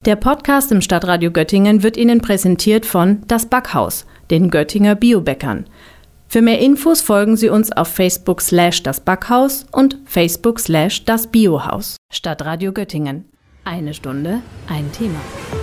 Der Podcast im Stadtradio Göttingen wird Ihnen präsentiert von Das Backhaus, den Göttinger Biobäckern. Für mehr Infos folgen Sie uns auf Facebook/Das Backhaus und Facebook/Das Biohaus. Stadtradio Göttingen. Eine Stunde, ein Thema.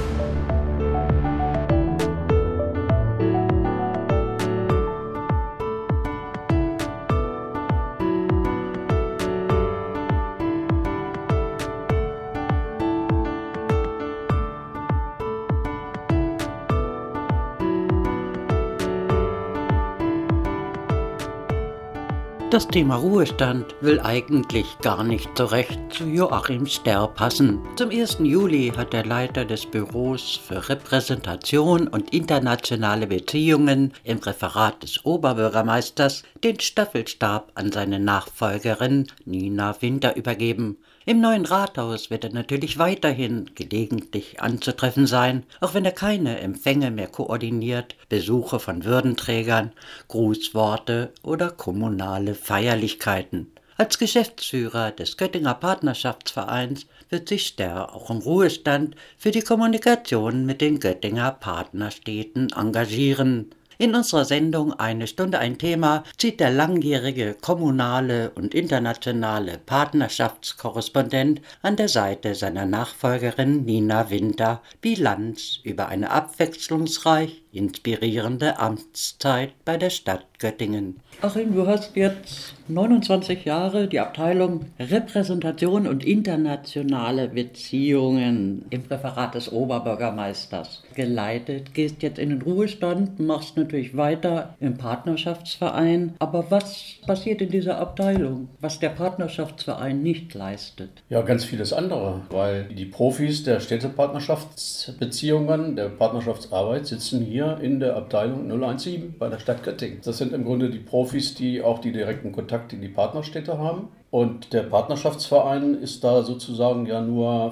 Das Thema Ruhestand will eigentlich gar nicht so recht zu Joachim Sterr passen. Zum 1. Juli hat der Leiter des Büros für Repräsentation und internationale Beziehungen im Referat des Oberbürgermeisters den Staffelstab an seine Nachfolgerin Nina Winter übergeben. Im neuen Rathaus wird er natürlich weiterhin gelegentlich anzutreffen sein, auch wenn er keine Empfänge mehr koordiniert, Besuche von Würdenträgern, Grußworte oder kommunale Feierlichkeiten. Als Geschäftsführer des Göttinger Partnerschaftsvereins wird sich Sterr auch im Ruhestand für die Kommunikation mit den Göttinger Partnerstädten engagieren. In unserer Sendung Eine Stunde ein Thema zieht der langjährige kommunale und internationale Partnerschaftskorrespondent an der Seite seiner Nachfolgerin Nina Winter Bilanz über eine abwechslungsreich inspirierende Amtszeit bei der Stadt Göttingen. Achim, du hast jetzt 29 Jahre die Abteilung Repräsentation und internationale Beziehungen im Referat des Oberbürgermeisters geleitet. Gehst jetzt in den Ruhestand, machst natürlich weiter im Partnerschaftsverein. Aber was passiert in dieser Abteilung, was der Partnerschaftsverein nicht leistet? Ja, ganz vieles andere, weil die Profis der Städtepartnerschaftsbeziehungen, der Partnerschaftsarbeit sitzen hier in der Abteilung 017 bei der Stadt Göttingen. Das sind im Grunde die Profis, die auch die direkten Kontakte in die Partnerstädte haben. Und der Partnerschaftsverein ist da sozusagen ja nur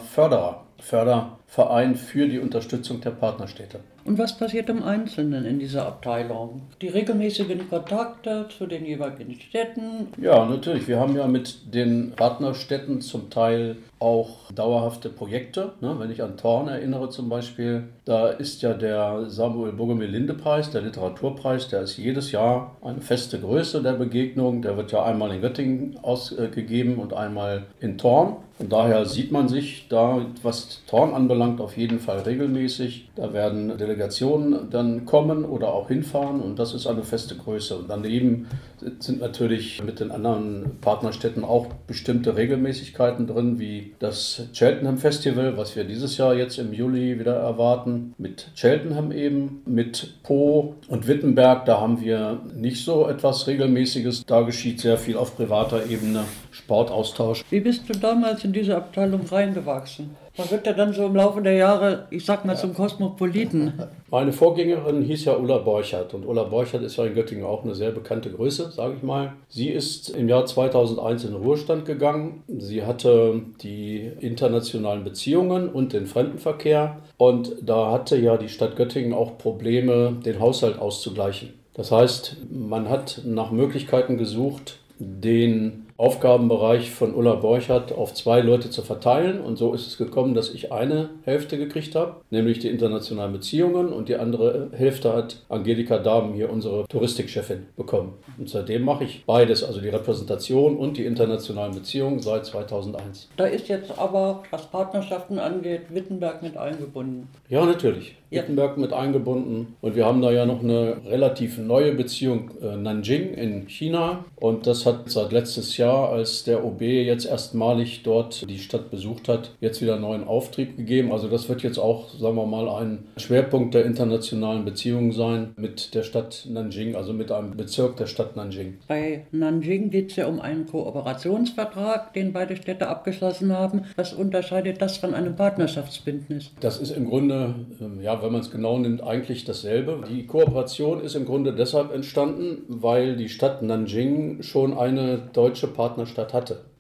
Förderverein für die Unterstützung der Partnerstädte. Und was passiert im Einzelnen in dieser Abteilung? Die regelmäßigen Kontakte zu den jeweiligen Städten? Ja, natürlich. Wir haben ja mit den Partnerstädten zum Teil auch dauerhafte Projekte. Wenn ich an Thorn erinnere zum Beispiel, da ist ja der Samuel-Bogomil-Linde-Preis, der Literaturpreis, der ist jedes Jahr eine feste Größe der Begegnung. Der wird ja einmal in Göttingen ausgegeben und einmal in Thorn. Und daher sieht man sich da, was Thorn anbelangt, auf jeden Fall regelmäßig. Da werden Delegationen dann kommen oder auch hinfahren und das ist eine feste Größe. Und daneben sind natürlich mit den anderen Partnerstädten auch bestimmte Regelmäßigkeiten drin, wie das Cheltenham Festival, was wir dieses Jahr jetzt im Juli wieder erwarten. Mit Cheltenham eben, mit Po und Wittenberg, da haben wir nicht so etwas Regelmäßiges. Da geschieht sehr viel auf privater Ebene, Sportaustausch. Wie bist du damals in diese Abteilung reingewachsen? Man wird ja dann so im Laufe der Jahre, ich sag mal, zum Kosmopoliten. Meine Vorgängerin hieß ja Ulla Borchert und Ulla Borchert ist ja in Göttingen auch eine sehr bekannte Größe, sage ich mal. Sie ist im Jahr 2001 in den Ruhestand gegangen. Sie hatte die internationalen Beziehungen und den Fremdenverkehr und da hatte ja die Stadt Göttingen auch Probleme, den Haushalt auszugleichen. Das heißt, man hat nach Möglichkeiten gesucht, den Aufgabenbereich von Ulla Borchert auf 2 Leute zu verteilen und so ist es gekommen, dass ich eine Hälfte gekriegt habe, nämlich die internationalen Beziehungen und die andere Hälfte hat Angelika Dahmen, hier unsere Touristikchefin, bekommen. Und seitdem mache ich beides, also die Repräsentation und die internationalen Beziehungen seit 2001. Da ist jetzt aber, was Partnerschaften angeht, Wittenberg mit eingebunden. Ja, natürlich. Ja. Wittenberg mit eingebunden und wir haben da ja noch eine relativ neue Beziehung, Nanjing in China und das hat seit letztes Jahr, als der OB jetzt erstmalig dort die Stadt besucht hat, jetzt wieder neuen Auftrieb gegeben. Also das wird jetzt auch, sagen wir mal, ein Schwerpunkt der internationalen Beziehungen sein mit der Stadt Nanjing, also mit einem Bezirk der Stadt Nanjing. Bei Nanjing geht es ja um einen Kooperationsvertrag, den beide Städte abgeschlossen haben. Was unterscheidet das von einem Partnerschaftsbündnis? Das ist im Grunde, wenn man es genau nimmt, eigentlich dasselbe. Die Kooperation ist im Grunde deshalb entstanden, weil die Stadt Nanjing schon eine deutsche Partnerstadt hatte.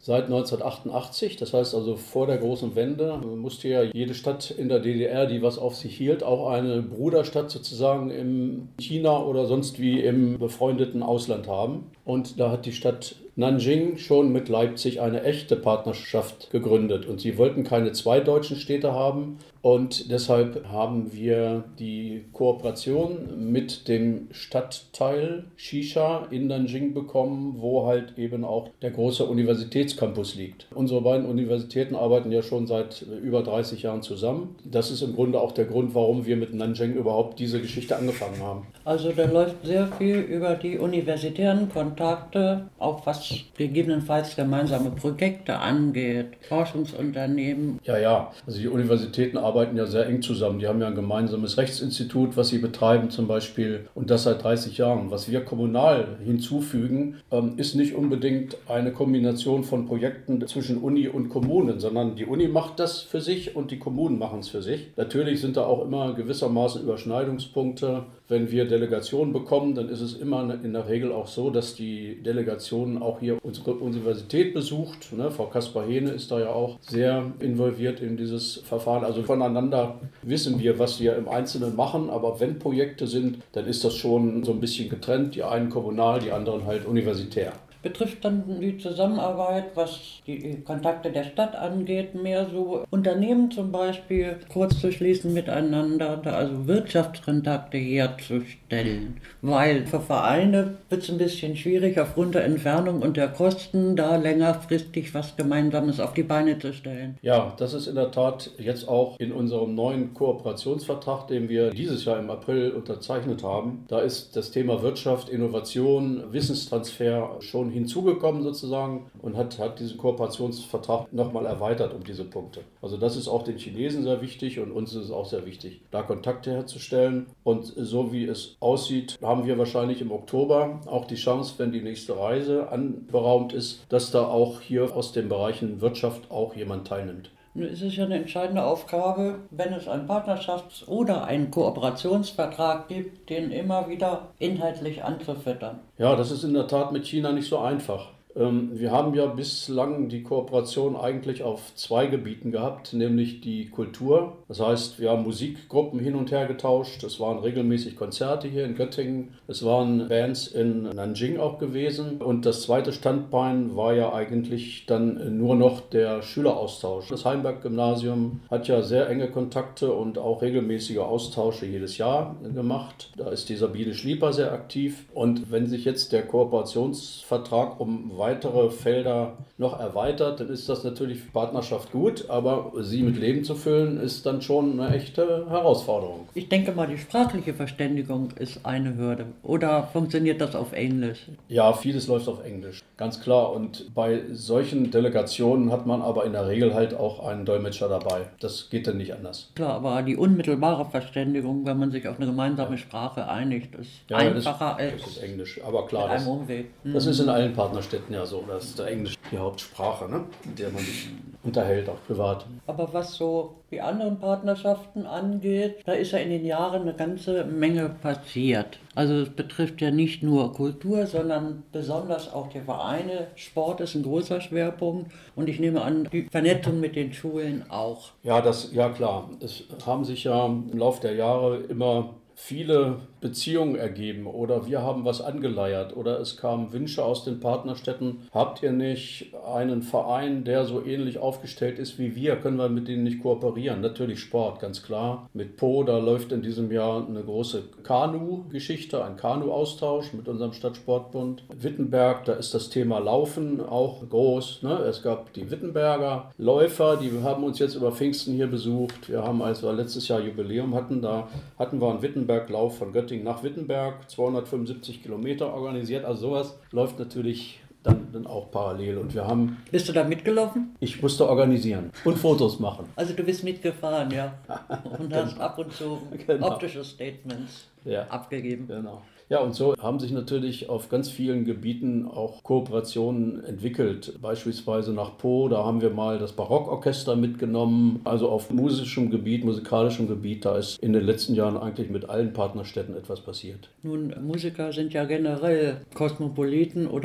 seit 1988. Das heißt also vor der großen Wende musste ja jede Stadt in der DDR, die was auf sich hielt, auch eine Bruderstadt sozusagen in China oder sonst wie im befreundeten Ausland haben. Und da hat die Stadt Nanjing schon mit Leipzig eine echte Partnerschaft gegründet. Und sie wollten keine zwei deutschen Städte haben. Und deshalb haben wir die Kooperation mit dem Stadtteil Shisha in Nanjing bekommen, wo halt eben auch der große Universitätscampus liegt. Unsere beiden Universitäten arbeiten ja schon seit über 30 Jahren zusammen. Das ist im Grunde auch der Grund, warum wir mit Nanjing überhaupt diese Geschichte angefangen haben. Also da läuft sehr viel über die universitären Kontakte, auch was gegebenenfalls gemeinsame Projekte angeht, Forschungsunternehmen. Ja, also die Universitäten arbeiten ja sehr eng zusammen. Die haben ja ein gemeinsames Rechtsinstitut, was sie betreiben zum Beispiel, und das seit 30 Jahren. Was wir kommunal hinzufügen, ist nicht unbedingt eine Kombination von Projekten zwischen Uni und Kommunen, sondern die Uni macht das für sich und die Kommunen machen es für sich. Natürlich sind da auch immer gewissermaßen Überschneidungspunkte. Wenn wir Delegationen bekommen, dann ist es immer in der Regel auch so, dass die Delegation auch hier unsere Universität besucht. Frau Kaspar-Hehne ist da ja auch sehr involviert in dieses Verfahren. Also voneinander wissen wir, was wir im Einzelnen machen, aber wenn Projekte sind, dann ist das schon so ein bisschen getrennt. Die einen kommunal, die anderen halt universitär. Betrifft dann die Zusammenarbeit, was die Kontakte der Stadt angeht, mehr so Unternehmen zum Beispiel kurz zu schließen miteinander, also Wirtschaftskontakte herzustellen. Weil für Vereine wird es ein bisschen schwierig, aufgrund der Entfernung und der Kosten da längerfristig was Gemeinsames auf die Beine zu stellen. Ja, das ist in der Tat jetzt auch in unserem neuen Kooperationsvertrag, den wir dieses Jahr im April unterzeichnet haben. Da ist das Thema Wirtschaft, Innovation, Wissenstransfer schon hinzugekommen sozusagen und hat diesen Kooperationsvertrag nochmal erweitert um diese Punkte. Also das ist auch den Chinesen sehr wichtig und uns ist es auch sehr wichtig, da Kontakte herzustellen. Und so wie es aussieht, haben wir wahrscheinlich im Oktober auch die Chance, wenn die nächste Reise anberaumt ist, dass da auch hier aus den Bereichen Wirtschaft auch jemand teilnimmt. Nun ist es ja eine entscheidende Aufgabe, wenn es einen Partnerschafts- oder einen Kooperationsvertrag gibt, den immer wieder inhaltlich anzufüttern. Ja, das ist in der Tat mit China nicht so einfach. Wir haben ja bislang die Kooperation eigentlich auf zwei Gebieten gehabt, nämlich die Kultur. Das heißt, wir haben Musikgruppen hin und her getauscht. Es waren regelmäßig Konzerte hier in Göttingen. Es waren Bands in Nanjing auch gewesen. Und das zweite Standbein war ja eigentlich dann nur noch der Schüleraustausch. Das Heimberg-Gymnasium hat ja sehr enge Kontakte und auch regelmäßige Austausche jedes Jahr gemacht. Da ist die Sabine Schlieper sehr aktiv. Und wenn sich jetzt der Kooperationsvertrag um weitere Felder noch erweitert, dann ist das natürlich für Partnerschaft gut, aber sie mit Leben zu füllen, ist dann schon eine echte Herausforderung. Ich denke mal, die sprachliche Verständigung ist eine Hürde. Oder funktioniert das auf Englisch? Ja, vieles läuft auf Englisch, ganz klar. Und bei solchen Delegationen hat man aber in der Regel halt auch einen Dolmetscher dabei. Das geht dann nicht anders. Klar, aber die unmittelbare Verständigung, wenn man sich auf eine gemeinsame Sprache einigt, ist einfacher als das ist Englisch. Aber klar, mit einem Umweg. Das ist in allen Partnerstädten ja so. Das ist der Englisch die Hauptsprache, mit der man sich unterhält, auch privat. Aber was so die anderen Partnerschaften angeht, da ist ja in den Jahren eine ganze Menge passiert. Also es betrifft ja nicht nur Kultur, sondern besonders auch die Vereine. Sport ist ein großer Schwerpunkt und ich nehme an, die Vernetzung mit den Schulen auch. Ja, klar. Es haben sich ja im Laufe der Jahre immer viele Beziehungen ergeben oder wir haben was angeleiert oder es kamen Wünsche aus den Partnerstädten. Habt ihr nicht einen Verein, der so ähnlich aufgestellt ist wie wir? Können wir mit denen nicht kooperieren? Natürlich Sport, ganz klar. Mit Po, da läuft in diesem Jahr eine große Kanu-Geschichte, ein Kanu-Austausch mit unserem Stadtsportbund. Wittenberg, da ist das Thema Laufen auch groß. Es gab die Wittenberger Läufer, die haben uns jetzt über Pfingsten hier besucht. Wir haben, als wir letztes Jahr Jubiläum hatten, da hatten wir einen Wittenberglauf von Göttingen nach Wittenberg, 275 Kilometer organisiert. Also sowas läuft natürlich dann auch parallel. Und wir haben... Bist du da mitgelaufen? Ich musste organisieren und Fotos machen. Also du bist mitgefahren, ja. Und hast ab und zu optische Statements abgegeben. Genau. Ja, und so haben sich natürlich auf ganz vielen Gebieten auch Kooperationen entwickelt. Beispielsweise nach Po, da haben wir mal das Barockorchester mitgenommen. Also auf musikalischem Gebiet, da ist in den letzten Jahren eigentlich mit allen Partnerstädten etwas passiert. Nun, Musiker sind ja generell Kosmopoliten oder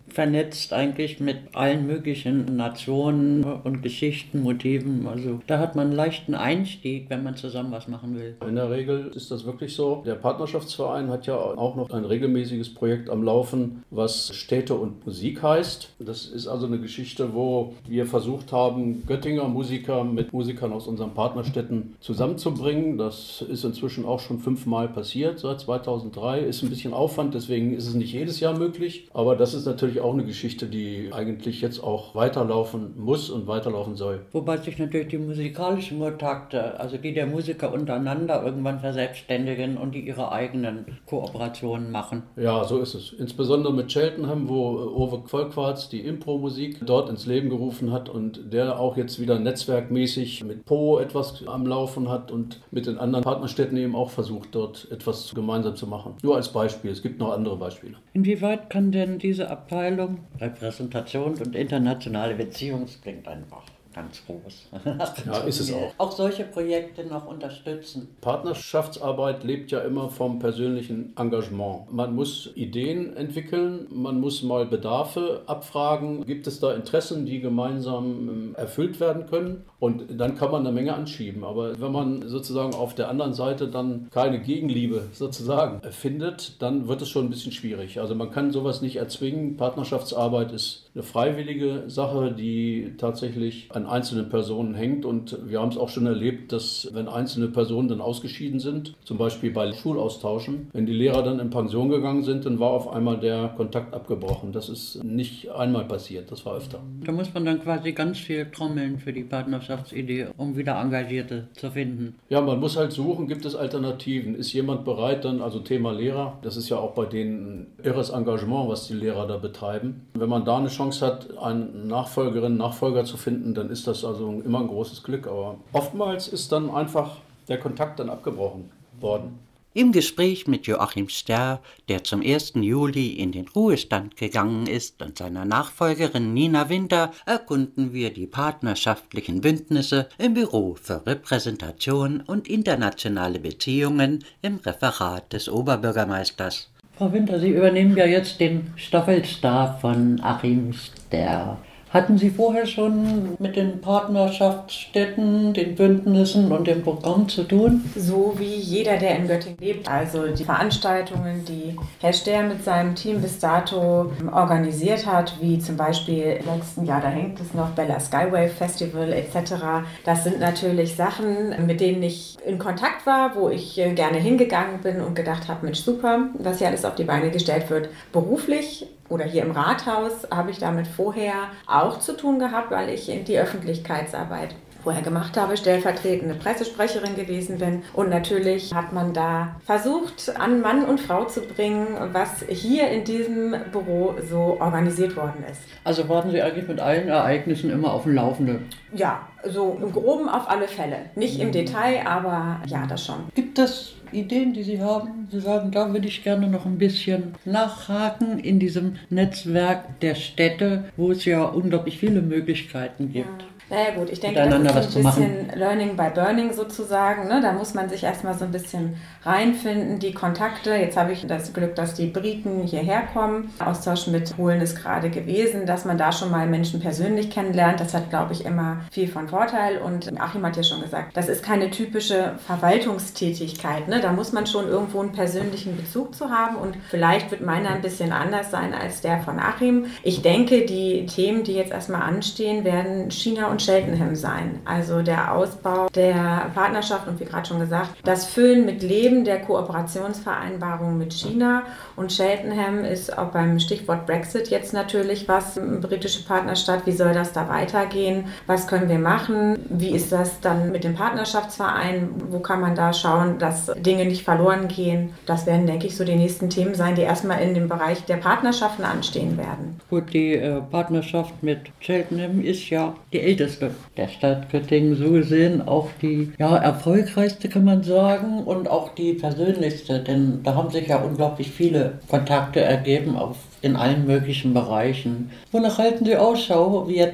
vernetzt eigentlich mit allen möglichen Nationen und Geschichten, Motiven. Also da hat man einen leichten Einstieg, wenn man zusammen was machen will. In der Regel ist das wirklich so. Der Partnerschaftsverein hat ja auch noch ein regelmäßiges Projekt am Laufen, was Städte und Musik heißt. Das ist also eine Geschichte, wo wir versucht haben, Göttinger Musiker mit Musikern aus unseren Partnerstädten zusammenzubringen. Das ist inzwischen auch schon 5-mal passiert seit 2003. Ist ein bisschen Aufwand, deswegen ist es nicht jedes Jahr möglich. Aber das ist natürlich auch eine Geschichte, die eigentlich jetzt auch weiterlaufen muss und weiterlaufen soll. Wobei sich natürlich die musikalischen Kontakte, also die der Musiker untereinander irgendwann verselbstständigen und die ihre eigenen Kooperationen machen. Ja, so ist es. Insbesondere mit Cheltenham, wo Ove Volkwarts die Impro-Musik dort ins Leben gerufen hat und der auch jetzt wieder netzwerkmäßig mit Po etwas am Laufen hat und mit den anderen Partnerstädten eben auch versucht, dort etwas gemeinsam zu machen. Nur als Beispiel, es gibt noch andere Beispiele. Inwieweit kann denn diese Abteilung Repräsentation und internationale Beziehungen, das klingt einfach ganz groß. Ja, ist es auch. Auch solche Projekte noch unterstützen. Partnerschaftsarbeit lebt ja immer vom persönlichen Engagement. Man muss Ideen entwickeln, man muss mal Bedarfe abfragen. Gibt es da Interessen, die gemeinsam erfüllt werden können? Und dann kann man eine Menge anschieben. Aber wenn man sozusagen auf der anderen Seite dann keine Gegenliebe sozusagen findet, dann wird es schon ein bisschen schwierig. Also man kann sowas nicht erzwingen. Partnerschaftsarbeit ist eine freiwillige Sache, die tatsächlich an einzelnen Personen hängt. Und wir haben es auch schon erlebt, dass wenn einzelne Personen dann ausgeschieden sind, zum Beispiel bei Schulaustauschen, wenn die Lehrer dann in Pension gegangen sind, dann war auf einmal der Kontakt abgebrochen. Das ist nicht einmal passiert, das war öfter. Da muss man dann quasi ganz viel trommeln für die Partnerschaftsidee, um wieder Engagierte zu finden. Ja, man muss halt suchen, gibt es Alternativen? Ist jemand bereit dann, also Thema Lehrer, das ist ja auch bei denen ein irres Engagement, was die Lehrer da betreiben. Wenn man da eine Chance hat, einen Nachfolger zu finden, dann ist das also immer ein großes Glück. Aber oftmals ist dann einfach der Kontakt dann abgebrochen worden. Im Gespräch mit Joachim Sterr, der zum 1. Juli in den Ruhestand gegangen ist, und seiner Nachfolgerin Nina Winter erkunden wir die partnerschaftlichen Bündnisse im Büro für Repräsentation und internationale Beziehungen im Referat des Oberbürgermeisters. Frau Winter, Sie übernehmen ja jetzt den Staffelstab von Achim Sterr. Hatten Sie vorher schon mit den Partnerschaftsstädten, den Bündnissen und dem Programm zu tun? So wie jeder, der in Göttingen lebt. Also die Veranstaltungen, die Herr Sterr mit seinem Team bis dato organisiert hat, wie zum Beispiel im letzten Jahr, da hängt es noch, Bella Skywave Festival etc. Das sind natürlich Sachen, mit denen ich in Kontakt war, wo ich gerne hingegangen bin und gedacht habe, Mensch, super, was hier alles auf die Beine gestellt wird. Beruflich oder hier im Rathaus habe ich damit vorher auch zu tun gehabt, weil ich in die Öffentlichkeitsarbeit vorher gemacht habe, stellvertretende Pressesprecherin gewesen bin. Und natürlich hat man da versucht, an Mann und Frau zu bringen, was hier in diesem Büro so organisiert worden ist. Also waren Sie eigentlich mit allen Ereignissen immer auf dem Laufenden? Ja, so im Groben auf alle Fälle. Nicht im Detail, aber ja, das schon. Gibt es Ideen, die Sie haben? Sie sagen, da würde ich gerne noch ein bisschen nachhaken in diesem Netzwerk der Städte, wo es ja unglaublich viele Möglichkeiten gibt. Ja. Naja gut, ich denke, das ist ein bisschen Learning by Burning sozusagen. Ne? Da muss man sich erstmal so ein bisschen reinfinden, die Kontakte. Jetzt habe ich das Glück, dass die Briten hierher kommen. Austausch mit Polen ist gerade gewesen, dass man da schon mal Menschen persönlich kennenlernt. Das hat, glaube ich, immer viel von Vorteil. Und Achim hat ja schon gesagt, das ist keine typische Verwaltungstätigkeit. Ne? Da muss man schon irgendwo einen persönlichen Bezug zu haben. Und vielleicht wird meiner ein bisschen anders sein als der von Achim. Ich denke, die Themen, die jetzt erstmal anstehen, werden China und Cheltenham sein. Also der Ausbau der Partnerschaft und wie gerade schon gesagt, das Füllen mit Leben der Kooperationsvereinbarung mit China. Und Cheltenham ist auch beim Stichwort Brexit jetzt natürlich was, britische Partnerstadt. Wie soll das da weitergehen? Was können wir machen? Wie ist das dann mit dem Partnerschaftsverein? Wo kann man da schauen, dass Dinge nicht verloren gehen? Das werden, denke ich, so die nächsten Themen sein, die erstmal in dem Bereich der Partnerschaften anstehen werden. Gut, die Partnerschaft mit Cheltenham ist ja die älteste der Stadt Göttingen, so gesehen auch die erfolgreichste, kann man sagen, und auch die persönlichste, denn da haben sich ja unglaublich viele Kontakte ergeben in allen möglichen Bereichen. Wonach halten Sie Ausschau jetzt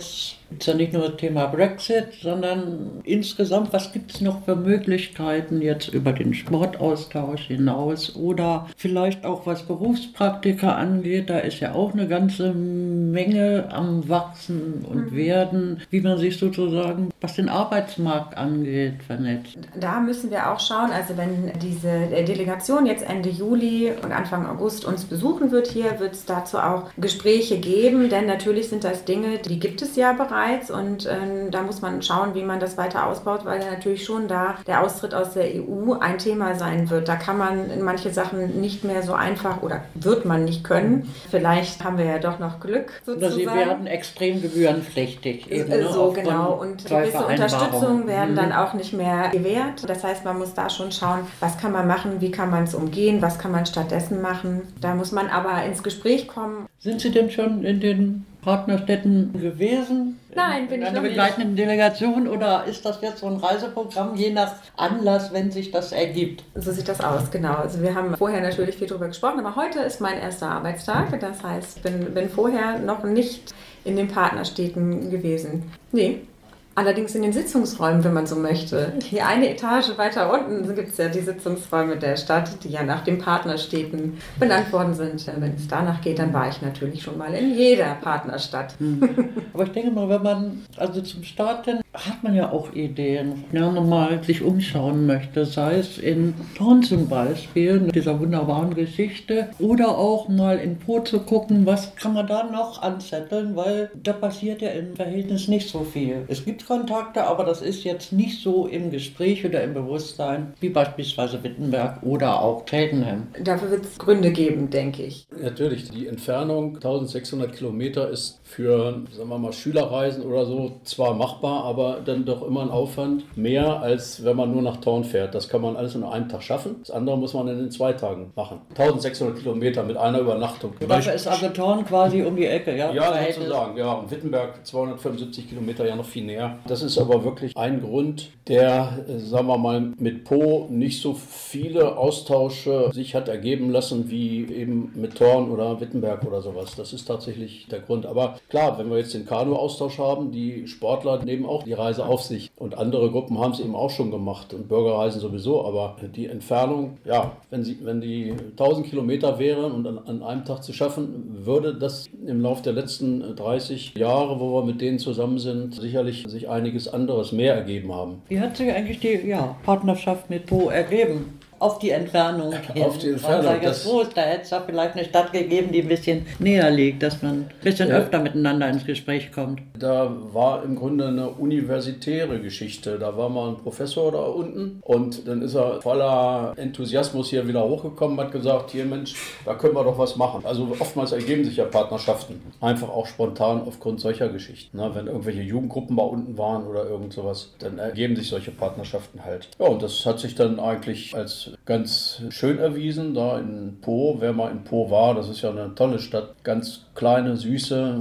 Es ist ja nicht nur das Thema Brexit, sondern insgesamt, was gibt es noch für Möglichkeiten jetzt über den Sportaustausch hinaus oder vielleicht auch was Berufspraktika angeht, da ist ja auch eine ganze Menge am Wachsen und Werden, wie man sich sozusagen, was den Arbeitsmarkt angeht, vernetzt. Da müssen wir auch schauen, also wenn diese Delegation jetzt Ende Juli und Anfang August uns besuchen wird hier, wird es dazu auch Gespräche geben, denn natürlich sind das Dinge, die gibt es ja bereits und da muss man schauen, wie man das weiter ausbaut, weil natürlich schon da der Austritt aus der EU ein Thema sein wird. Da kann man in manche Sachen nicht mehr so einfach oder wird man nicht können. Vielleicht haben wir ja doch noch Glück sozusagen. Oder sie werden extrem gebührenpflichtig. Eben, so genau und gewisse Unterstützungen werden dann auch nicht mehr gewährt. Das heißt, man muss da schon schauen, was kann man machen, wie kann man es umgehen, was kann man stattdessen machen. Da muss man aber ins Gespräch kommen. Sind Sie denn schon in den Partnerstädten gewesen? Nein, bin ich noch nicht. In einer begleitenden Delegation oder ist das jetzt so ein Reiseprogramm, je nach Anlass, wenn sich das ergibt? So sieht das aus, genau. Also wir haben vorher natürlich viel darüber gesprochen, aber heute ist mein erster Arbeitstag. Das heißt, ich bin vorher noch nicht in den Partnerstädten gewesen. Nee. Allerdings in den Sitzungsräumen, wenn man so möchte. Hier eine Etage weiter unten gibt es ja die Sitzungsräume der Stadt, die ja nach den Partnerstädten benannt worden sind. Wenn es danach geht, dann war ich natürlich schon mal in jeder Partnerstadt. Aber ich denke mal, wenn man, also zum Starten hat man ja auch Ideen, wenn man mal sich umschauen möchte, sei es in Thorn zum Beispiel, mit dieser wunderbaren Geschichte, oder auch mal in Po zu gucken, was kann man da noch anzetteln, weil da passiert ja im Verhältnis nicht so viel. Es gibt Kontakte, aber das ist jetzt nicht so im Gespräch oder im Bewusstsein wie beispielsweise Wittenberg oder auch Cheltenham. Dafür wird es Gründe geben, denke ich. Natürlich, die Entfernung 1600 Kilometer ist für, sagen wir mal, Schülerreisen oder so zwar machbar, aber dann doch immer ein Aufwand mehr, als wenn man nur nach Thorn fährt. Das kann man alles in einem Tag schaffen. Das andere muss man dann in 2 Tagen machen. 1600 Kilometer mit einer Übernachtung. Dafür ist also Thorn quasi um die Ecke, ja? Ja, sozusagen, ja. Und Wittenberg 275 Kilometer, ja noch viel näher. Das ist aber wirklich ein Grund, der, sagen wir mal, mit Po nicht so viele Austausche sich hat ergeben lassen, wie eben mit Thorn oder Wittenberg oder sowas. Das ist tatsächlich der Grund. Aber klar, wenn wir jetzt den Kanu-Austausch haben, die Sportler nehmen auch die Reise auf sich. Und andere Gruppen haben es eben auch schon gemacht und Bürgerreisen sowieso. Aber die Entfernung, ja, wenn die 1000 Kilometer wären und an einem Tag zu schaffen, würde das im Laufe der letzten 30 Jahre, wo wir mit denen zusammen sind, sicherlich sich einiges anderes mehr ergeben haben. Wie hat sich eigentlich die Partnerschaft mit Po ergeben? Auf die Entfernung. Auf die Entfernung. Da hätte es auch vielleicht eine Stadt gegeben, die ein bisschen näher liegt, dass man ein bisschen öfter miteinander ins Gespräch kommt. Da war im Grunde eine universitäre Geschichte. Da war mal ein Professor da unten und dann ist er voller Enthusiasmus hier wieder hochgekommen und hat gesagt, hier Mensch, da können wir doch was machen. Also oftmals ergeben sich ja Partnerschaften. Einfach auch spontan aufgrund solcher Geschichten. Na, wenn irgendwelche Jugendgruppen mal unten waren oder irgend sowas, dann ergeben sich solche Partnerschaften halt. Ja, und das hat sich dann eigentlich als ganz schön erwiesen, da in Po. Wer mal in Po war, das ist ja eine tolle Stadt, ganz kleine, süße,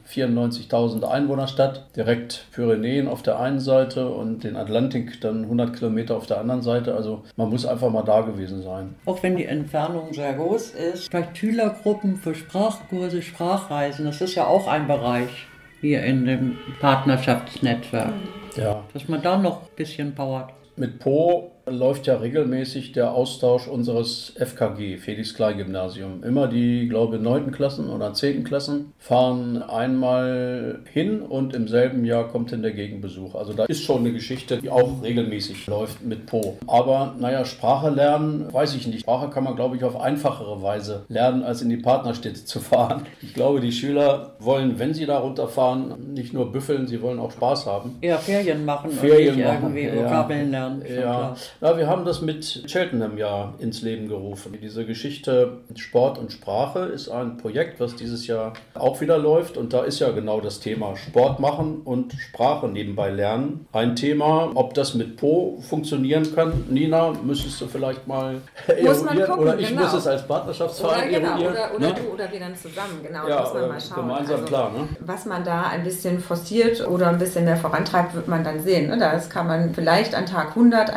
94.000 Einwohnerstadt, direkt Pyrenäen auf der einen Seite und den Atlantik dann 100 Kilometer auf der anderen Seite. Also man muss einfach mal da gewesen sein. Auch wenn die Entfernung sehr groß ist, vielleicht Schülergruppen für Sprachkurse, Sprachreisen, das ist ja auch ein Bereich hier in dem Partnerschaftsnetzwerk. Ja. Dass man da noch ein bisschen powert. Mit Po läuft ja regelmäßig der Austausch unseres FKG, Felix-Klein-Gymnasium. Immer die, glaube ich, 9. Klassen oder 10. Klassen fahren einmal hin und im selben Jahr kommt dann der Gegenbesuch. Also da ist schon eine Geschichte, die auch regelmäßig läuft mit Po. Aber naja, Sprache lernen, weiß ich nicht. Sprache kann man, glaube ich, auf einfachere Weise lernen, als in die Partnerstädte zu fahren. Ich glaube, die Schüler wollen, wenn sie da runterfahren, nicht nur büffeln, sie wollen auch Spaß haben. Ja, Ferien machen und nicht irgendwie Vokabeln lernen. Ja. Ja, wir haben das mit Cheltenham ja ins Leben gerufen. Diese Geschichte Sport und Sprache ist ein Projekt, was dieses Jahr auch wieder läuft. Und da ist ja genau das Thema Sport machen und Sprache nebenbei lernen. Ein Thema, ob das mit Po funktionieren kann. Nina, müsstest du vielleicht mal eruieren. Gucken, oder ich muss es als Partnerschaftsverein eruieren. Oder du oder wir dann zusammen. Genau, ja, muss man mal schauen. Gemeinsam, also, klar. Ne? Was man da ein bisschen forciert oder ein bisschen mehr vorantreibt, wird man dann sehen. Ne? Das kann man vielleicht an Tag 100 ein bisschen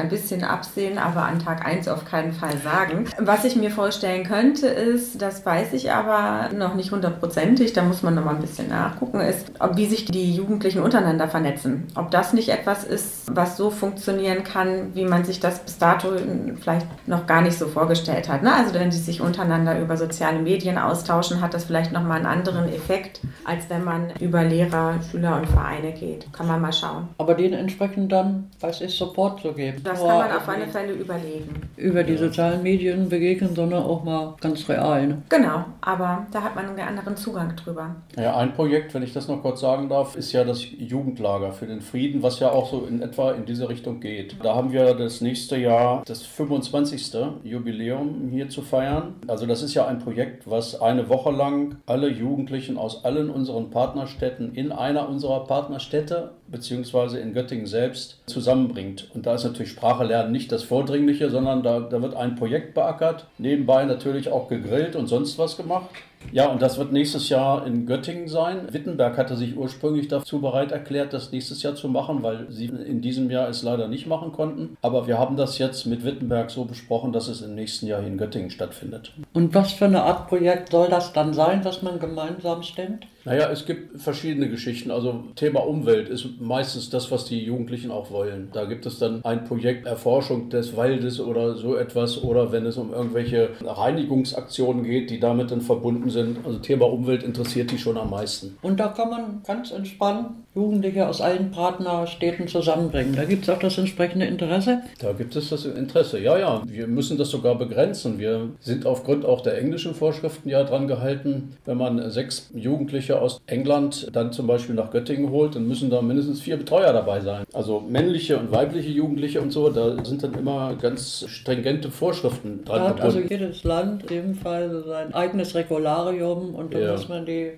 absehen, aber an Tag 1 auf keinen Fall sagen. Was ich mir vorstellen könnte, ist, das weiß ich aber noch nicht hundertprozentig, da muss man noch mal ein bisschen nachgucken, ist, wie sich die Jugendlichen untereinander vernetzen. Ob das nicht etwas ist, was so funktionieren kann, wie man sich das bis dato vielleicht noch gar nicht so vorgestellt hat. Ne? Also wenn sie sich untereinander über soziale Medien austauschen, hat das vielleicht nochmal einen anderen Effekt, als wenn man über Lehrer, Schüler und Vereine geht. Kann man mal schauen. Aber denen entsprechend dann, was ist, Support zu geben. Das kann man auf alle Fälle überlegen. Über die sozialen Medien begegnen, sondern auch mal ganz real. Ne? Genau, aber da hat man einen anderen Zugang drüber. Ja, ein Projekt, wenn ich das noch kurz sagen darf, ist ja das Jugendlager für den Frieden, was ja auch so in etwa in diese Richtung geht. Da haben wir das nächste Jahr das 25. Jubiläum hier zu feiern. Also das ist ja ein Projekt, was eine Woche lang alle Jugendlichen aus allen unseren Partnerstädten in einer unserer Partnerstädte beziehungsweise in Göttingen selbst zusammenbringt. Und da ist natürlich Sprache lernen nicht das Vordringliche, sondern da wird ein Projekt beackert, nebenbei natürlich auch gegrillt und sonst was gemacht. Ja, und das wird nächstes Jahr in Göttingen sein. Wittenberg hatte sich ursprünglich dazu bereit erklärt, das nächstes Jahr zu machen, weil sie in diesem Jahr es leider nicht machen konnten. Aber wir haben das jetzt mit Wittenberg so besprochen, dass es im nächsten Jahr hier in Göttingen stattfindet. Und was für eine Art Projekt soll das dann sein, was man gemeinsam stemmt? Naja, es gibt verschiedene Geschichten. Also Thema Umwelt ist meistens das, was die Jugendlichen auch wollen. Da gibt es dann ein Projekt Erforschung des Waldes oder so etwas. Oder wenn es um irgendwelche Reinigungsaktionen geht, die damit dann verbunden sind. Also Thema Umwelt interessiert die schon am meisten. Und da kann man ganz entspannt Jugendliche aus allen Partnerstädten zusammenbringen. Da gibt es auch das entsprechende Interesse? Da gibt es das Interesse, ja. Wir müssen das sogar begrenzen. Wir sind aufgrund auch der englischen Vorschriften ja dran gehalten, wenn man 6 Jugendliche aus England dann zum Beispiel nach Göttingen holt, dann müssen da mindestens 4 Betreuer dabei sein. Also männliche und weibliche Jugendliche und so, da sind dann immer ganz stringente Vorschriften dran Da hat gebunden. also jedes Land in dem Fall sein eigenes Regularium und dann muss man die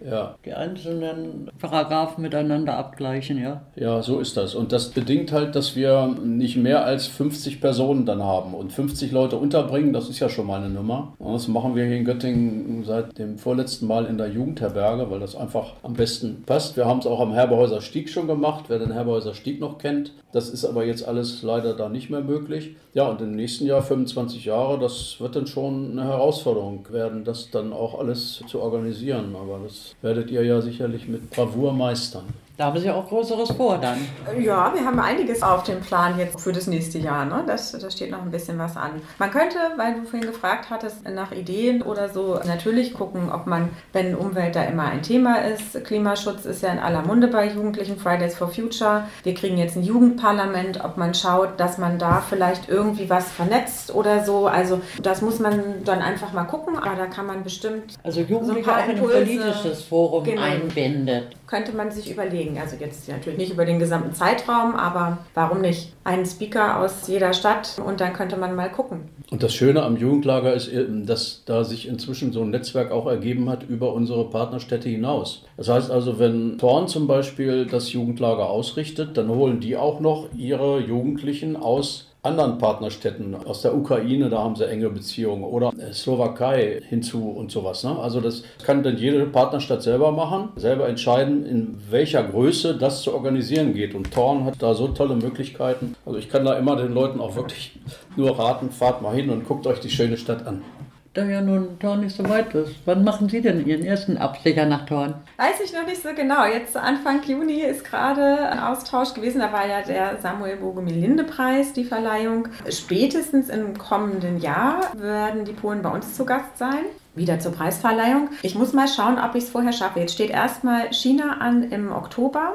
einzelnen Paragraphen miteinander abgleichen, ja. Ja, so ist das. Und das bedingt halt, dass wir nicht mehr als 50 Personen dann haben. Und 50 Leute unterbringen, das ist ja schon mal eine Nummer. Und das machen wir hier in Göttingen seit dem vorletzten Mal in der Jugendherberge, weil das einfach am besten passt. Wir haben es auch am Herberhäuser Stieg schon gemacht, wer den Herberhäuser Stieg noch kennt. Das ist aber jetzt alles leider da nicht mehr möglich. Ja, und im nächsten Jahr 25 Jahre, das wird dann schon eine Herausforderung werden, das dann auch alles zu organisieren. Aber das werdet ihr ja sicherlich mit Bravour meistern. Da haben Sie auch Größeres vor dann. Ja, wir haben einiges auf dem Plan jetzt für das nächste Jahr. Ne? Da steht noch ein bisschen was an. Man könnte, weil du vorhin gefragt hattest, nach Ideen oder so, natürlich gucken, ob man, wenn Umwelt da immer ein Thema ist, Klimaschutz ist ja in aller Munde bei Jugendlichen, Fridays for Future. Wir kriegen jetzt ein Jugendparlament, ob man schaut, dass man da vielleicht irgendwie was vernetzt oder so. Also das muss man dann einfach mal gucken, aber da kann man bestimmt also Jugendliche so auch in ein politisches Forum einbindet. Könnte man sich überlegen. Also jetzt natürlich nicht über den gesamten Zeitraum, aber warum nicht? Einen Speaker aus jeder Stadt und dann könnte man mal gucken. Und das Schöne am Jugendlager ist, dass da sich inzwischen so ein Netzwerk auch ergeben hat über unsere Partnerstädte hinaus. Das heißt also, wenn Thorn zum Beispiel das Jugendlager ausrichtet, dann holen die auch noch ihre Jugendlichen aus anderen Partnerstädten, aus der Ukraine, da haben sie enge Beziehungen, oder Slowakei hinzu und sowas. Ne? Also das kann dann jede Partnerstadt selber machen, selber entscheiden, in welcher Größe das zu organisieren geht. Und Thorn hat da so tolle Möglichkeiten. Also ich kann da immer den Leuten auch wirklich nur raten, fahrt mal hin und guckt euch die schöne Stadt an. Da ja nun Thorn nicht so weit ist. Wann machen Sie denn Ihren ersten Abstecher nach Thorn? Weiß ich noch nicht so genau. Jetzt Anfang Juni ist gerade ein Austausch gewesen. Da war ja der Samuel Bogomil-Linde-Preis, die Verleihung. Spätestens im kommenden Jahr werden die Polen bei uns zu Gast sein. Wieder zur Preisverleihung. Ich muss mal schauen, ob ich es vorher schaffe. Jetzt steht erstmal China an im Oktober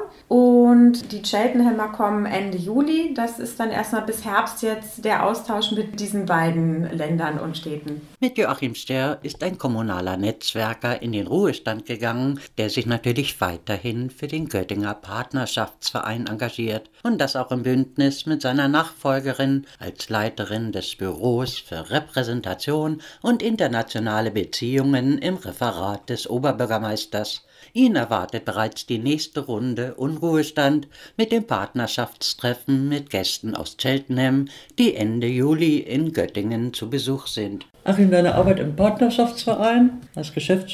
und die Cheltenhamer kommen Ende Juli. Das ist dann erstmal bis Herbst jetzt der Austausch mit diesen beiden Ländern und Städten. Mit Joachim Sterr ist ein kommunaler Netzwerker in den Ruhestand gegangen, der sich natürlich weiterhin für den Göttinger Partnerschaftsverein engagiert und das auch im Bündnis mit seiner Nachfolgerin als Leiterin des Büros für Repräsentation und internationale Beziehungen im Referat des Oberbürgermeisters. Ihn erwartet bereits die nächste Runde Unruhestand mit dem Partnerschaftstreffen mit Gästen aus Cheltenham, die Ende Juli in Göttingen zu Besuch sind. Achim, deine Arbeit im Partnerschaftsverein als Geschäftsführer,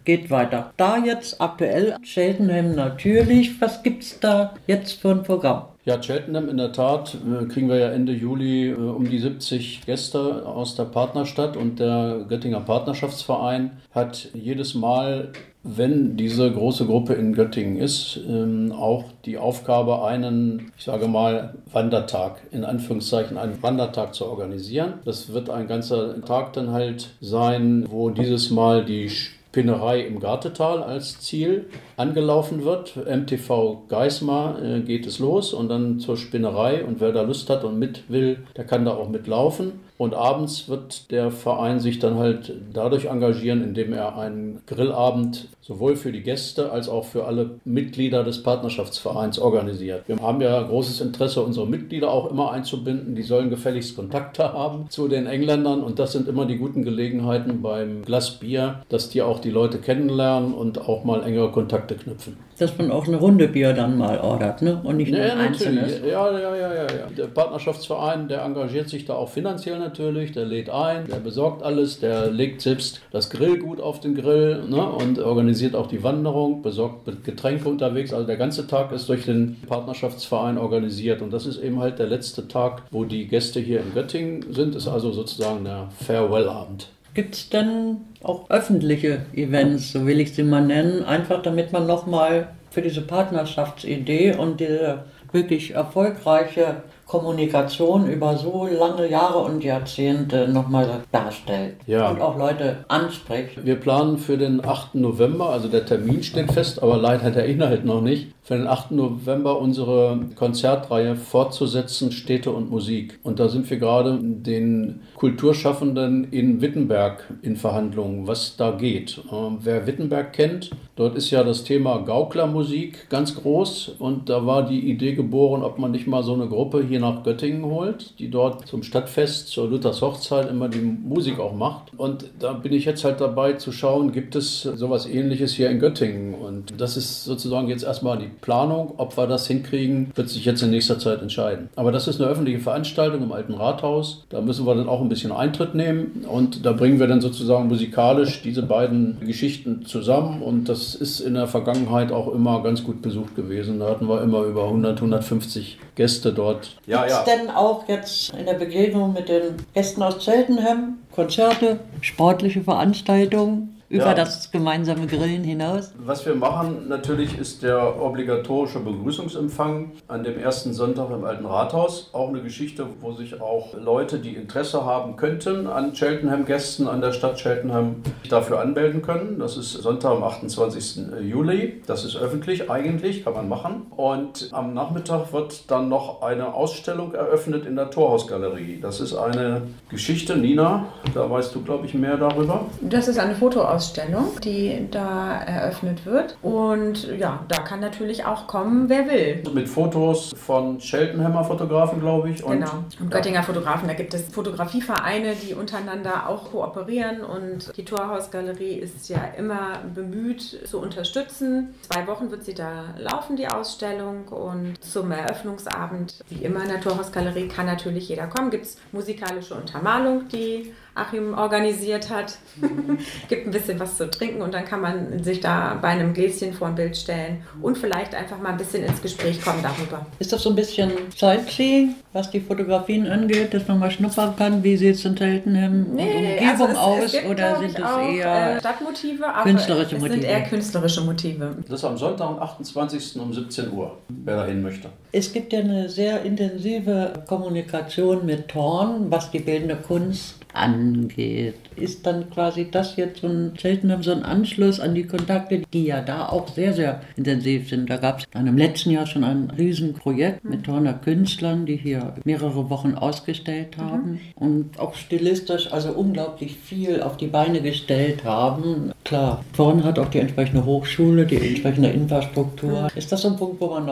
geht weiter. Da jetzt aktuell Cheltenham natürlich. Was gibt's da jetzt für ein Programm? Ja, Cheltenham in der Tat kriegen wir ja Ende Juli um die 70 Gäste aus der Partnerstadt und der Göttinger Partnerschaftsverein hat jedes Mal, wenn diese große Gruppe in Göttingen ist, auch die Aufgabe, einen, ich sage mal, Wandertag, in Anführungszeichen einen Wandertag zu organisieren. Das wird ein ganzer Tag dann halt sein, wo dieses Mal die Spinnerei im Gartetal als Ziel angelaufen wird. MTV Geismar geht es los und dann zur Spinnerei und wer da Lust hat und mit will, der kann da auch mitlaufen. Und abends wird der Verein sich dann halt dadurch engagieren, indem er einen Grillabend sowohl für die Gäste als auch für alle Mitglieder des Partnerschaftsvereins organisiert. Wir haben ja großes Interesse, unsere Mitglieder auch immer einzubinden. Die sollen gefälligst Kontakte haben zu den Engländern und das sind immer die guten Gelegenheiten beim Glas Bier, dass die auch die Leute kennenlernen und auch mal engere Kontakte knüpfen. Dass man auch eine Runde Bier dann mal ordert, ne? Und nicht nur ein einzelnes. Ja. Der Partnerschaftsverein, der engagiert sich da auch finanziell natürlich, der lädt ein, der besorgt alles, der legt selbst das Grillgut auf den Grill, ne? Und organisiert auch die Wanderung, besorgt Getränke unterwegs. Also der ganze Tag ist durch den Partnerschaftsverein organisiert und das ist eben halt der letzte Tag, wo die Gäste hier in Göttingen sind, ist also sozusagen der Farewell-Abend. Gibt es denn auch öffentliche Events, so will ich sie mal nennen, einfach damit man nochmal für diese Partnerschaftsidee und diese wirklich erfolgreiche Kommunikation über so lange Jahre und Jahrzehnte nochmal darstellt und auch Leute anspricht? Wir planen für den 8. November, also der Termin steht fest, aber leider der Inhalt noch nicht, für den 8. November unsere Konzertreihe fortzusetzen, Städte und Musik. Und da sind wir gerade den Kulturschaffenden in Wittenberg in Verhandlungen, was da geht. Wer Wittenberg kennt, dort ist ja das Thema Gauklermusik ganz groß und da war die Idee geboren, ob man nicht mal so eine Gruppe hier nach Göttingen holt, die dort zum Stadtfest, zur Luthers Hochzeit immer die Musik auch macht. Und da bin ich jetzt halt dabei zu schauen, gibt es sowas Ähnliches hier in Göttingen? Und das ist sozusagen jetzt erstmal die Planung. Ob wir das hinkriegen, wird sich jetzt in nächster Zeit entscheiden. Aber das ist eine öffentliche Veranstaltung im Alten Rathaus. Da müssen wir dann auch ein bisschen Eintritt nehmen und da bringen wir dann sozusagen musikalisch diese beiden Geschichten zusammen und das ist in der Vergangenheit auch immer ganz gut besucht gewesen. Da hatten wir immer über 100, 150 Gäste dort. Gibt es denn auch jetzt in der Begegnung mit den Gästen aus Cheltenham Konzerte, sportliche Veranstaltungen? Über das gemeinsame Grillen hinaus? Was wir machen natürlich ist der obligatorische Begrüßungsempfang an dem ersten Sonntag im Alten Rathaus. Auch eine Geschichte, wo sich auch Leute, die Interesse haben könnten an Cheltenham-Gästen, an der Stadt Cheltenham, dafür anmelden können. Das ist Sonntag am 28. Juli. Das ist öffentlich eigentlich, kann man machen. Und am Nachmittag wird dann noch eine Ausstellung eröffnet in der Torhausgalerie. Das ist eine Geschichte, Nina, da weißt du, glaube ich, mehr darüber. Das ist eine Fotoausstellung, die da eröffnet wird. Und ja, da kann natürlich auch kommen, wer will. Mit Fotos von Cheltenhamer Fotografen, glaube ich. Und Göttinger Fotografen. Da gibt es Fotografievereine, die untereinander auch kooperieren. Und die Torhausgalerie ist ja immer bemüht zu unterstützen. 2 Wochen wird sie da laufen, die Ausstellung. Und zum Eröffnungsabend, wie immer in der Torhausgalerie, kann natürlich jeder kommen. Gibt es musikalische Untermalung, die Achim organisiert hat. Gibt ein bisschen was zu trinken und dann kann man sich da bei einem Gläschen vor ein Bild stellen und vielleicht einfach mal ein bisschen ins Gespräch kommen darüber. Ist das so ein bisschen Sightseeing, was die Fotografien angeht, dass man mal schnuppern kann, wie sieht es in Cheltenham und Umgebung aus? Oder sind es eher Stadtmotive, aber künstlerische Motive? Sind eher künstlerische Motive. Das ist am Sonntag, am 28. um 17 Uhr, wer dahin möchte. Es gibt ja eine sehr intensive Kommunikation mit Thorn, was die bildende Kunst angeht. Ist dann quasi das jetzt so ein Cheltenham, so ein Anschluss an die Kontakte, die ja da auch sehr, sehr intensiv sind. Da gab es dann im letzten Jahr schon ein Riesenprojekt mit Thorner Künstlern, die hier mehrere Wochen ausgestellt haben und auch stilistisch also unglaublich viel auf die Beine gestellt haben. Klar, Thorn hat auch die entsprechende Hochschule, die entsprechende Infrastruktur. Ist das so ein Punkt, wo man noch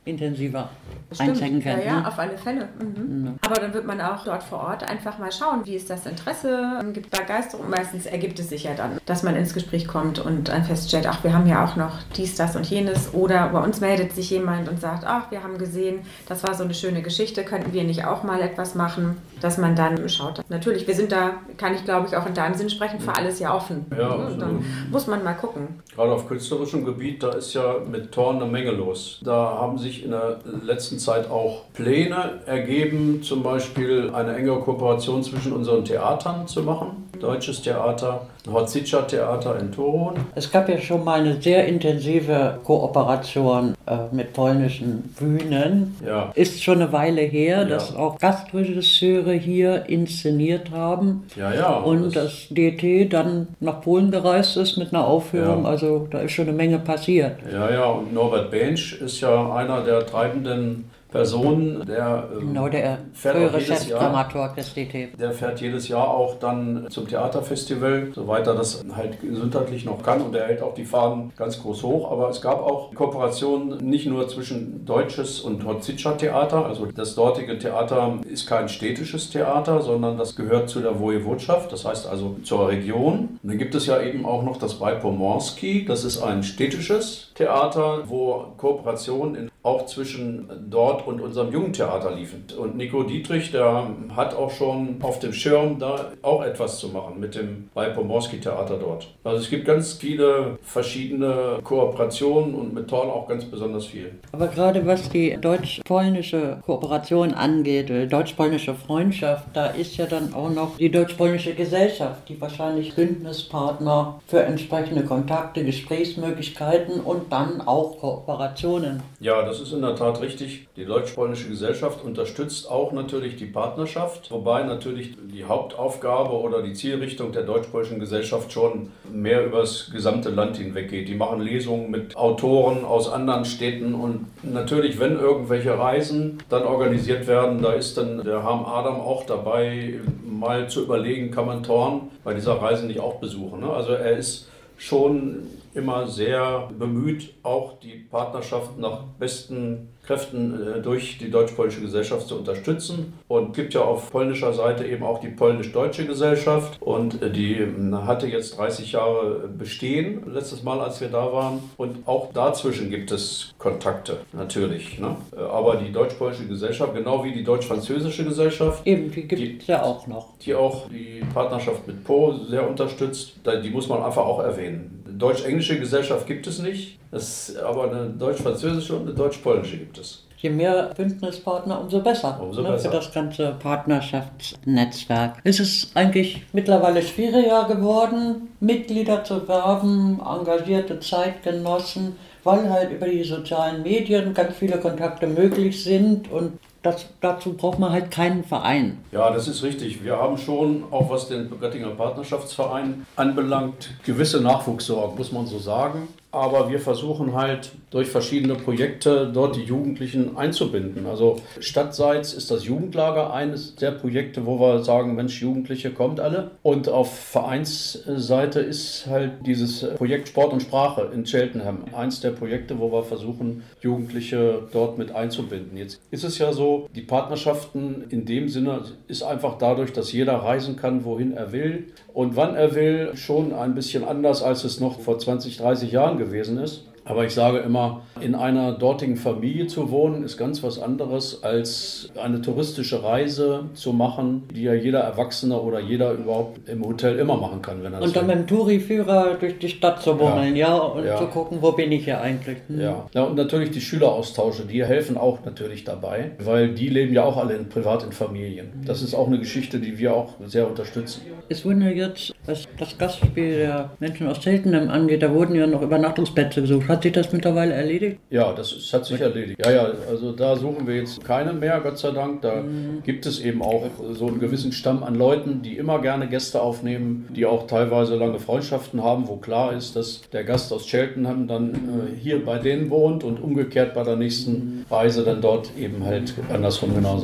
intensiver einzeigen kann. Ja, auf alle Fälle. Aber dann wird man auch dort vor Ort einfach mal schauen, wie ist das Interesse, gibt es Begeisterung. Meistens ergibt es sich ja dann, dass man ins Gespräch kommt und dann feststellt, ach, wir haben ja auch noch dies, das und jenes. Oder bei uns meldet sich jemand und sagt, ach, wir haben gesehen, das war so eine schöne Geschichte, könnten wir nicht auch mal etwas machen, dass man dann schaut. Natürlich, wir sind da, kann ich glaube ich auch in deinem Sinn sprechen, für alles ja offen. Ja, dann muss man mal gucken. Gerade auf künstlerischem Gebiet, da ist ja mit Thorn eine Menge los. Da haben sich in der letzten Zeit auch Pläne ergeben, zum Beispiel eine engere Kooperation zwischen unseren Theatern zu machen. Deutsches Theater, Hodzica Theater in Toruń. Es gab ja schon mal eine sehr intensive Kooperation mit polnischen Bühnen. Ja. Ist schon eine Weile her, dass auch Gastregisseure hier inszeniert haben. Ja. Und das DT dann nach Polen gereist ist mit einer Aufführung. Ja. Also da ist schon eine Menge passiert. Ja, und Norbert Bensch ist ja einer der treibenden Personen, der der frühere Chefdramaturg des DT. Der fährt jedes Jahr auch dann zum Theaterfestival, soweit er das halt gesundheitlich noch kann, und er hält auch die Fahnen ganz groß hoch. Aber es gab auch Kooperationen nicht nur zwischen Deutsches und Hodzica Theater, also das dortige Theater ist kein städtisches Theater, sondern das gehört zu der Wojewodschaft, das heißt also zur Region. Und dann gibt es ja eben auch noch das Bajpomorski, das ist ein städtisches Theater, wo Kooperationen auch zwischen dort und unserem Jugendtheater liefen. Und Nico Dietrich, der hat auch schon auf dem Schirm, da auch etwas zu machen mit dem Bajpomorski-Theater dort. Also es gibt ganz viele verschiedene Kooperationen und mit Thorn auch ganz besonders viel. Aber gerade was die deutsch-polnische Kooperation angeht, deutsch-polnische Freundschaft, da ist ja dann auch noch die deutsch-polnische Gesellschaft, die wahrscheinlich Bündnispartner für entsprechende Kontakte, Gesprächsmöglichkeiten und dann auch Kooperationen. Ja, das ist in der Tat richtig. Die deutsch-polnische Gesellschaft unterstützt auch natürlich die Partnerschaft, wobei natürlich die Hauptaufgabe oder die Zielrichtung der deutsch-polnischen Gesellschaft schon mehr über das gesamte Land hinweg geht. Die machen Lesungen mit Autoren aus anderen Städten und natürlich, wenn irgendwelche Reisen dann organisiert werden, da ist dann der Harm Adam auch dabei, mal zu überlegen, kann man Thorn bei dieser Reise nicht auch besuchen. Also er ist schon immer sehr bemüht, auch die Partnerschaft nach besten Kräften durch die deutsch-polnische Gesellschaft zu unterstützen. Und es gibt ja auf polnischer Seite eben auch die polnisch-deutsche Gesellschaft. Und die hatte jetzt 30 Jahre bestehen, letztes Mal, als wir da waren. Und auch dazwischen gibt es Kontakte, natürlich. Ne? Aber die deutsch-polnische Gesellschaft, genau wie die deutsch-französische Gesellschaft, eben, die gibt es ja auch noch. Die auch die Partnerschaft mit Po sehr unterstützt, die muss man einfach auch erwähnen. Deutsch-englische Gesellschaft gibt es nicht, aber eine deutsch-französische und eine deutsch-polnische gibt es. Je mehr Bündnispartner, umso besser, besser. Für das ganze Partnerschaftsnetzwerk. Ist es eigentlich mittlerweile schwieriger geworden, Mitglieder zu werben, engagierte Zeitgenossen, weil halt über die sozialen Medien ganz viele Kontakte möglich sind und dazu braucht man halt keinen Verein. Ja, das ist richtig. Wir haben schon, auch was den Göttinger Partnerschaftsverein anbelangt, gewisse Nachwuchssorgen, muss man so sagen. Aber wir versuchen halt durch verschiedene Projekte dort die Jugendlichen einzubinden. Also stadtseits ist das Jugendlager eines der Projekte, wo wir sagen, Mensch, Jugendliche, kommt alle. Und auf Vereinsseite ist halt dieses Projekt Sport und Sprache in Cheltenham eins der Projekte, wo wir versuchen, Jugendliche dort mit einzubinden. Jetzt ist es ja so, die Partnerschaften in dem Sinne ist einfach dadurch, dass jeder reisen kann, wohin er will und wann er will, schon ein bisschen anders, als es noch vor 20, 30 Jahren gewesen ist. Aber ich sage immer, in einer dortigen Familie zu wohnen, ist ganz was anderes, als eine touristische Reise zu machen, die ja jeder Erwachsene oder jeder überhaupt im Hotel immer machen kann, wenn er das will. Und dann mit dem Touriführer durch die Stadt zu bummeln, und zu gucken, wo bin ich hier eigentlich. Ja, und natürlich die Schüleraustausche, die helfen auch natürlich dabei, weil die leben ja auch alle privat in Familien. Das ist auch eine Geschichte, die wir auch sehr unterstützen. Es wurden ja jetzt, was das Gastspiel der Menschen aus Cheltenham angeht, da wurden ja noch Übernachtungsplätze gesucht. Hat sich das mittlerweile erledigt? Ja, das hat sich erledigt. Ja, also da suchen wir jetzt keine mehr, Gott sei Dank. Da gibt es eben auch so einen gewissen Stamm an Leuten, die immer gerne Gäste aufnehmen, die auch teilweise lange Freundschaften haben, wo klar ist, dass der Gast aus Cheltenham dann hier bei denen wohnt und umgekehrt bei der nächsten Reise dann dort eben halt andersrum genauso.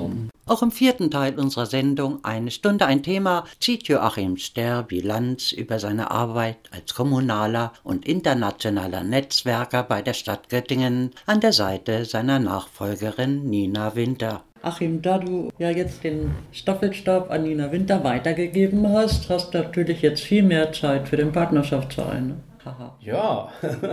Auch im 4. Teil unserer Sendung Eine Stunde ein Thema zieht Joachim Sterr Bilanz über seine Arbeit als kommunaler und internationaler Netzwerker bei der Stadt Göttingen an der Seite seiner Nachfolgerin Nina Winter. Achim, da du ja jetzt den Staffelstab an Nina Winter weitergegeben hast, hast du natürlich jetzt viel mehr Zeit für den Partnerschaftsverein. Ne? Ja,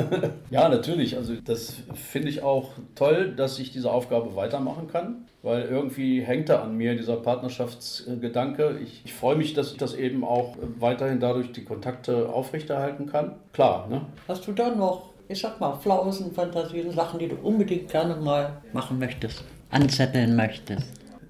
ja, natürlich. Also das finde ich auch toll, dass ich diese Aufgabe weitermachen kann, weil irgendwie hängt da an mir dieser Partnerschaftsgedanke. Ich freue mich, dass ich das eben auch weiterhin dadurch die Kontakte aufrechterhalten kann. Klar, ne? Hast du da noch, ich sag mal, Flausen, Fantasien, Sachen, die du unbedingt gerne mal machen möchtest, anzetteln möchtest?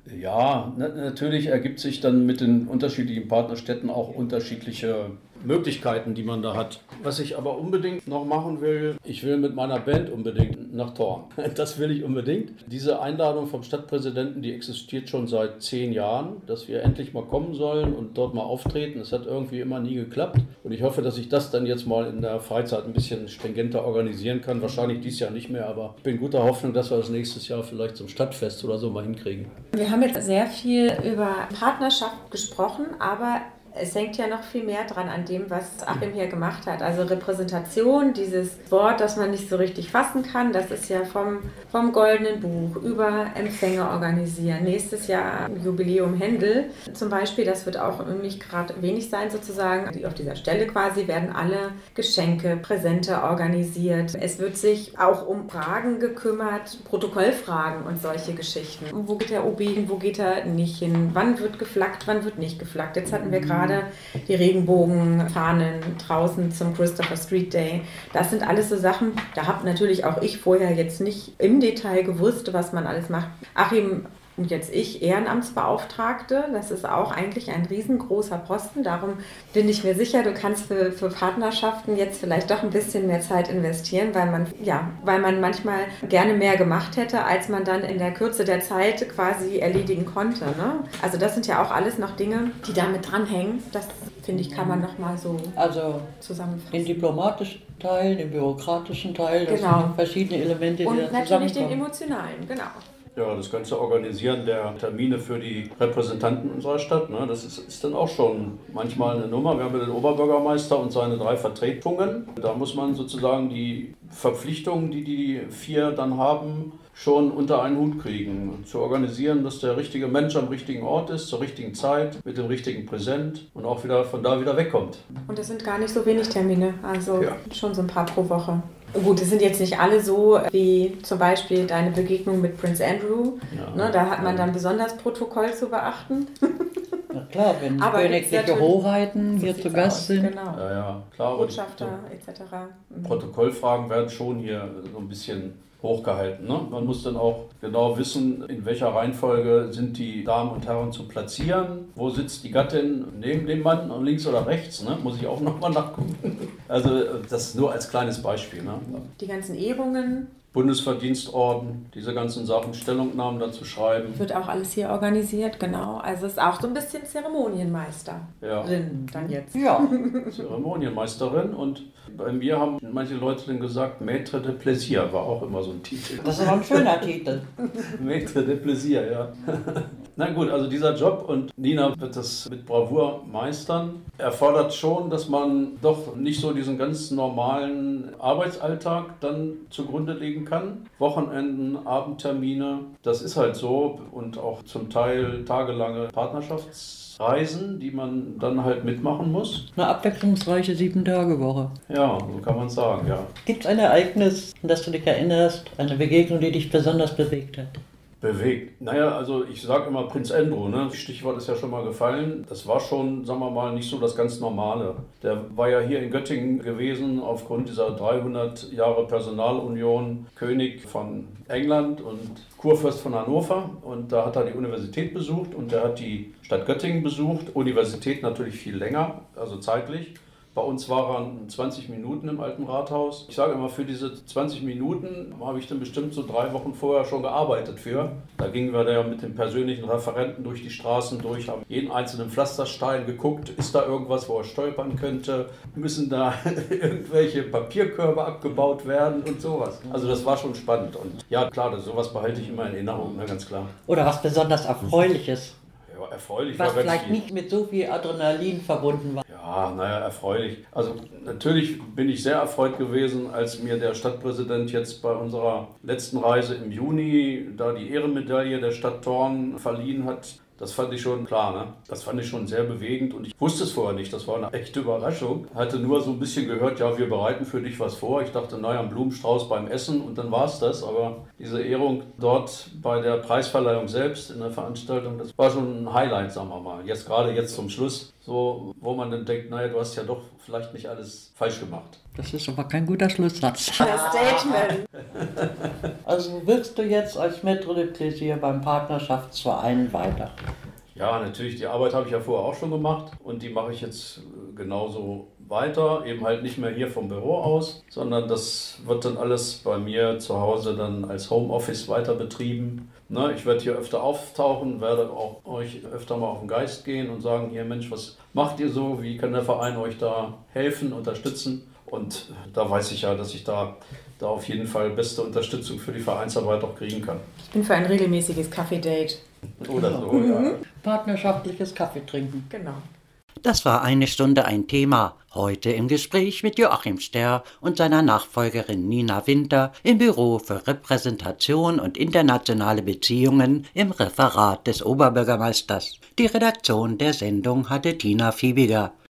Ja, natürlich ergibt sich dann mit den unterschiedlichen Partnerstädten auch unterschiedliche Möglichkeiten, die man da hat. Was ich aber unbedingt noch machen will, ich will mit meiner Band unbedingt nach Thorn. Das will ich unbedingt. Diese Einladung vom Stadtpräsidenten, die existiert schon seit 10 Jahren, dass wir endlich mal kommen sollen und dort mal auftreten. Es hat irgendwie immer nie geklappt. Und ich hoffe, dass ich das dann jetzt mal in der Freizeit ein bisschen stringenter organisieren kann. Wahrscheinlich dieses Jahr nicht mehr, aber ich bin guter Hoffnung, dass wir das nächstes Jahr vielleicht zum Stadtfest oder so mal hinkriegen. Wir haben jetzt sehr viel über Partnerschaft gesprochen, aber es hängt ja noch viel mehr dran an dem, was Achim hier gemacht hat. Also Repräsentation, dieses Wort, das man nicht so richtig fassen kann, das ist ja vom Goldenen Buch über Empfänge organisieren. Nächstes Jahr Jubiläum Händel zum Beispiel, das wird auch nicht gerade wenig sein sozusagen. Auf dieser Stelle quasi werden alle Geschenke, Präsente organisiert. Es wird sich auch um Fragen gekümmert, Protokollfragen und solche Geschichten. Wo geht der OB hin, wo geht er nicht hin? Wann wird geflaggt, wann wird nicht geflaggt? Jetzt hatten wir gerade die Regenbogenfahnen draußen zum Christopher Street Day. Das sind alles so Sachen, da habe natürlich auch ich vorher jetzt nicht im Detail gewusst, was man alles macht. Achim und jetzt ich, Ehrenamtsbeauftragte, das ist auch eigentlich ein riesengroßer Posten. Darum bin ich mir sicher, du kannst für Partnerschaften jetzt vielleicht doch ein bisschen mehr Zeit investieren, weil man manchmal gerne mehr gemacht hätte, als man dann in der Kürze der Zeit quasi erledigen konnte. Ne? Also das sind ja auch alles noch Dinge, die damit dranhängen. Das, finde ich, kann man noch mal so zusammenfassen. Den diplomatischen Teil, den bürokratischen Teil, das genau. sind verschiedene Elemente, die und da zusammenkommen. natürlich den emotionalen, genau. Ja, das ganze Organisieren der Termine für die Repräsentanten unserer Stadt, ne, das ist dann auch schon manchmal eine Nummer. Wir haben ja den Oberbürgermeister und seine 3 Vertretungen. Da muss man sozusagen die Verpflichtungen, die 4 dann haben, schon unter einen Hut kriegen. Zu organisieren, dass der richtige Mensch am richtigen Ort ist, zur richtigen Zeit, mit dem richtigen Präsent und auch wieder von da wieder wegkommt. Und das sind gar nicht so wenig Termine, also schon so ein paar pro Woche. Gut, es sind jetzt nicht alle so wie zum Beispiel deine Begegnung mit Prince Andrew. Ja, ne, da hat man dann besonders Protokoll zu beachten. Na klar, wenn königliche Hoheiten hier zu Gast sind. Genau. Ja, klar. Botschafter etc. Protokollfragen werden schon hier so ein bisschen hochgehalten. Ne? Man muss dann auch genau wissen, in welcher Reihenfolge sind die Damen und Herren zu platzieren. Wo sitzt die Gattin neben dem Mann, links oder rechts? Ne? Muss ich auch nochmal nachgucken. Also das nur als kleines Beispiel. Ne? Die ganzen Ehrungen. Bundesverdienstorden, diese ganzen Sachen, Stellungnahmen dazu schreiben. Wird auch alles hier organisiert, genau. Also es ist auch so ein bisschen Zeremonienmeisterin dann jetzt. Ja, Zeremonienmeisterin und bei mir haben manche Leute dann gesagt, Maître de Plaisir war auch immer so ein Titel. Das ist aber ein schöner Titel. Maître de Plaisir, ja. Na gut, also dieser Job, und Nina wird das mit Bravour meistern, erfordert schon, dass man doch nicht so diesen ganz normalen Arbeitsalltag dann zugrunde legen kann. Wochenenden, Abendtermine, das ist halt so, und auch zum Teil tagelange Partnerschaftsreisen, die man dann halt mitmachen muss. Eine abwechslungsreiche 7-Tage-Woche. Ja, so kann man sagen, ja. Gibt es ein Ereignis, an das du dich erinnerst, eine Begegnung, die dich besonders bewegt hat? Bewegt. Naja, also ich sage immer Prinz Andrew, ne? Stichwort ist ja schon mal gefallen. Das war schon, sagen wir mal, nicht so das ganz Normale. Der war ja hier in Göttingen gewesen aufgrund dieser 300 Jahre Personalunion, König von England und Kurfürst von Hannover. Und da hat er die Universität besucht und er hat die Stadt Göttingen besucht. Universität natürlich viel länger, also zeitlich. Bei uns war er 20 Minuten im Alten Rathaus. Ich sage immer, für diese 20 Minuten habe ich dann bestimmt so 3 Wochen vorher schon gearbeitet für. Da gingen wir da mit den persönlichen Referenten durch die Straßen durch, haben jeden einzelnen Pflasterstein geguckt, ist da irgendwas, wo er stolpern könnte, müssen da irgendwelche Papierkörbe abgebaut werden und sowas. Also das war schon spannend und ja klar, sowas behalte ich immer in Erinnerung, ne, ganz klar. Oder was besonders Erfreuliches. Ja, erfreulich Was war vielleicht nicht mit so viel Adrenalin verbunden war. Ja, naja, erfreulich. Also natürlich bin ich sehr erfreut gewesen, als mir der Stadtpräsident jetzt bei unserer letzten Reise im Juni da die Ehrenmedaille der Stadt Thorn verliehen hat. Das fand ich schon klar, ne? Das fand ich schon sehr bewegend und ich wusste es vorher nicht. Das war eine echte Überraschung. Hatte nur so ein bisschen gehört, ja, wir bereiten für dich was vor. Ich dachte, naja, ein Blumenstrauß beim Essen und dann war es das. Aber diese Ehrung dort bei der Preisverleihung selbst in der Veranstaltung, das war schon ein Highlight, sagen wir mal. Jetzt gerade jetzt zum Schluss, so, wo man dann denkt, naja, du hast ja doch vielleicht nicht alles falsch gemacht. Das ist aber kein guter Schlusssatz. Statement. Also wirkst du jetzt als Maître de Plaisir beim Partnerschaftsverein weiter? Ja, natürlich, die Arbeit habe ich ja vorher auch schon gemacht und die mache ich jetzt genauso weiter, eben halt nicht mehr hier vom Büro aus, sondern das wird dann alles bei mir zu Hause dann als Homeoffice weiter betrieben. Ne, ich werde hier öfter auftauchen, werde auch euch öfter mal auf den Geist gehen und sagen, hier Mensch, was macht ihr so, wie kann der Verein euch da helfen, unterstützen? Und da weiß ich ja, dass ich da auf jeden Fall beste Unterstützung für die Vereinsarbeit auch kriegen kann. Ich bin für ein regelmäßiges Kaffee-Date. Oder so, ja. Partnerschaftliches Kaffee trinken. Genau. Das war eine Stunde ein Thema. Heute im Gespräch mit Joachim Sterr und seiner Nachfolgerin Nina Winter im Büro für Repräsentation und internationale Beziehungen im Referat des Oberbürgermeisters. Die Redaktion der Sendung hatte Tina Fiebiger.